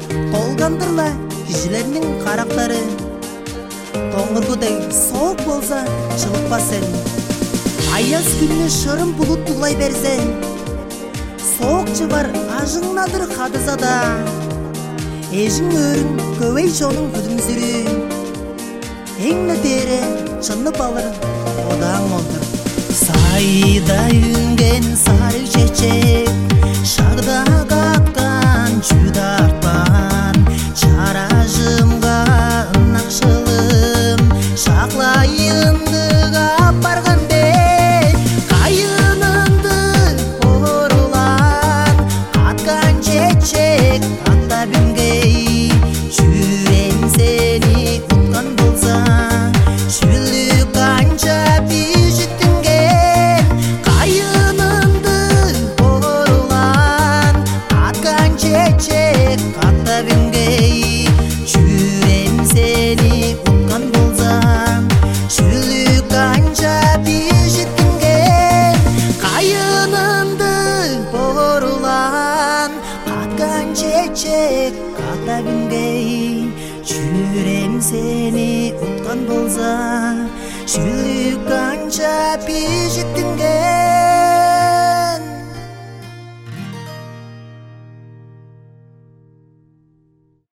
толгандырла кишилердин карактары. Тоңгургудай соок болса чылыкпа сен. Аяз күнү шырым булут тулай берсе, соок жыбар ажыңнадыр кадызада. Эжиң өрүң көбөй чонуң күдүмсүрү. Эң нөтере чынып алыр одаң олдур. Сайда үнген сары чечек, шарда каткан чудартпан, чаражымга нақшылым, шаклайынды апарган бей, кайынынды орулан, каткан чечек ата бүнгей, жүрем сени уткан болса, шүлүк канча бижиттинген, кайынынды орулан, каткан чечек ата бүнгей, жүрем сени уткан болса, шүлүк канча бижиттинген, кайынынды орулан, каткан чечек ата бүнгей, жүрем сени уткан болса, шүлүк канча бижиттинген.